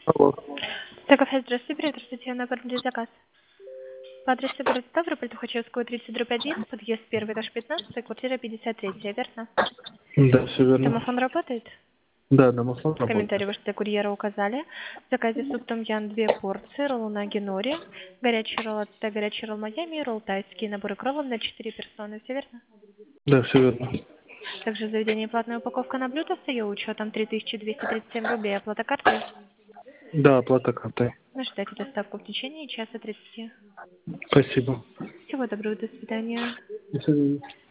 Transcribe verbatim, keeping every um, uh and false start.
Алло. Так, кафе, здравствуйте, приветствуйте, на оформили заказ. По адресу город Ставрополь, Тухачевского, тридцать, дробь один, подъезд первый, этаж пятнадцать, квартира пятьдесят три, верно? Да, все верно. Домофон работает? Да, домофон В комментарии работает. вы что курьера указали. В заказе суп том ян две порции, ролл на генори, горячий ролл от Т, горячий ролл Майами, ролл тайский, наборы кровом на четыре персоны, все верно? Да, все верно. Также в заведении платная упаковка на блюдо с ее учетом три тысячи двести тридцать семь рублей, оплата картой. Да, оплата картой. Ожидайте доставку в течение часа тридцати. Спасибо. Всего доброго, до свидания. До свидания.